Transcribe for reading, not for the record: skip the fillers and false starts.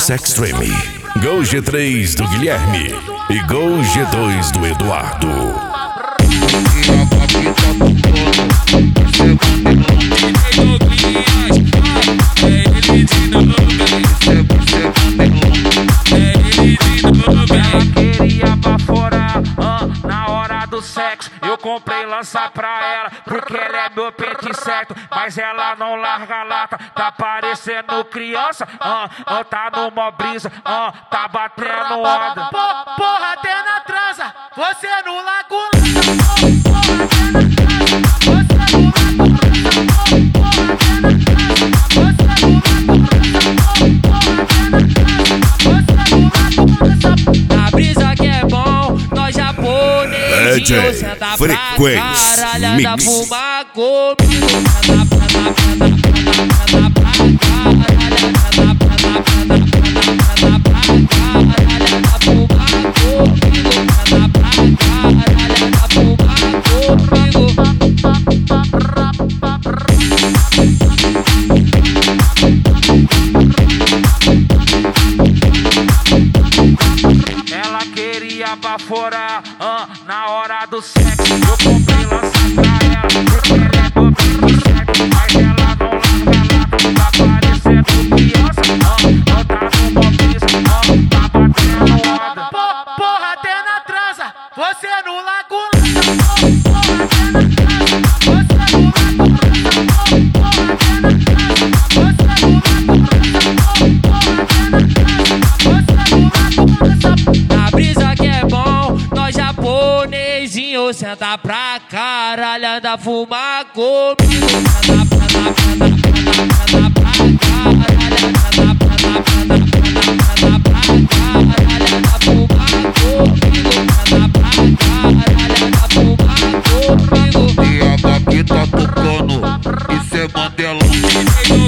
Box Extreme. Gol G3 do Guilherme e Gol G2 do Eduardo. Ela queria baforar na hora do sexo. Eu comprei lança pra ela porque ela é meu pente certo. Mas ela não larga a lata, tá parecendo criança. Tá numa brisa, tá batendo onda. Porra, até na transa, você no lago lança. Porra, até na transa, você no lago lança. Porra, até na transa, você no lago lança. Porra, até na transa, você no lago lança. Na brisa que é bom, nós japoneses senta pra caralho, da fuma comigo. Ela queria baforar na hora do sexo. Eu comprei lança pra ela porque ela é meu pente certo. Mas ela não larga a lata, tá parecendo criança. Tá numa brisa, tá batendo onda. Porra, até na transa, você no lago lança. Porra, até na transa, você no lago lança. Porra, até na transa, você no lago lança. Porra, até na transa, você no lago lança. Na brisa que é bom, nós japonesinhos senta pra caralho, da fuma comigo. E a daqui tá tocando, isso é Mandelão.